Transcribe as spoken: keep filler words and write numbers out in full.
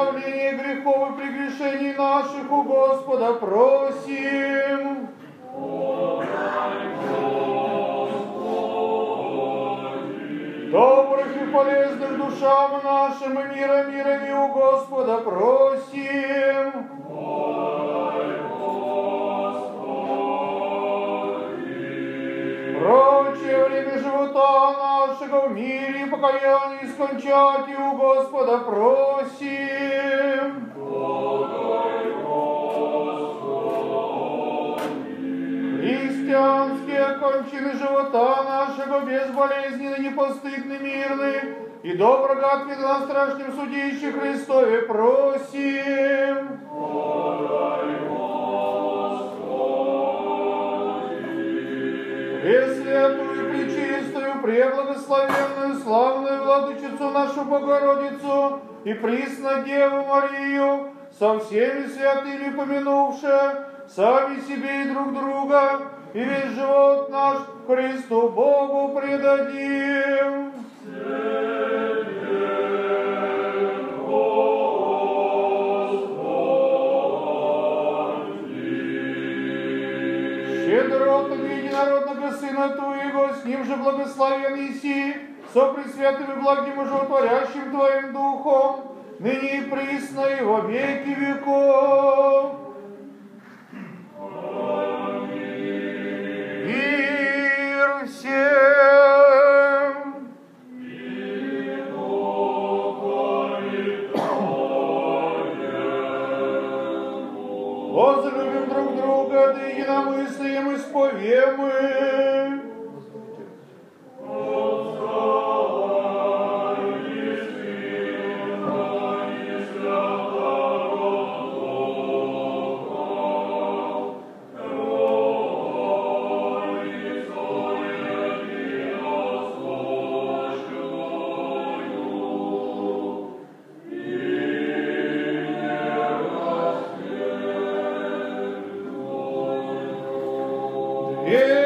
оставление грехов и прегрешений наших у Господа просим. Добрых и полезных душам нашим и мира мирами у Господа просим. Прочее время живота нашего в мире и покаянии скончать и у Господа просим. Христианские кончины живота нашего безболезненны, непостыдны, мирны, и доброго ответа на страшном судище Христове просим. Пресвятую, пречистую, преблагословенную, славную Владычицу нашу Богородицу и присно Деву Марию, со всеми святыми помянувши, сами себе и друг друга, и весь живот наш Христу Богу предадим. Щедротами единородного Сына Твоего, с Ним же благословен Иси, со пресвятым и благим и животворящим Твоим Духом, ныне и присно и во веки веков. Мир всем! Возлюбим друг друга, да единомыслием исповемы. Yeah.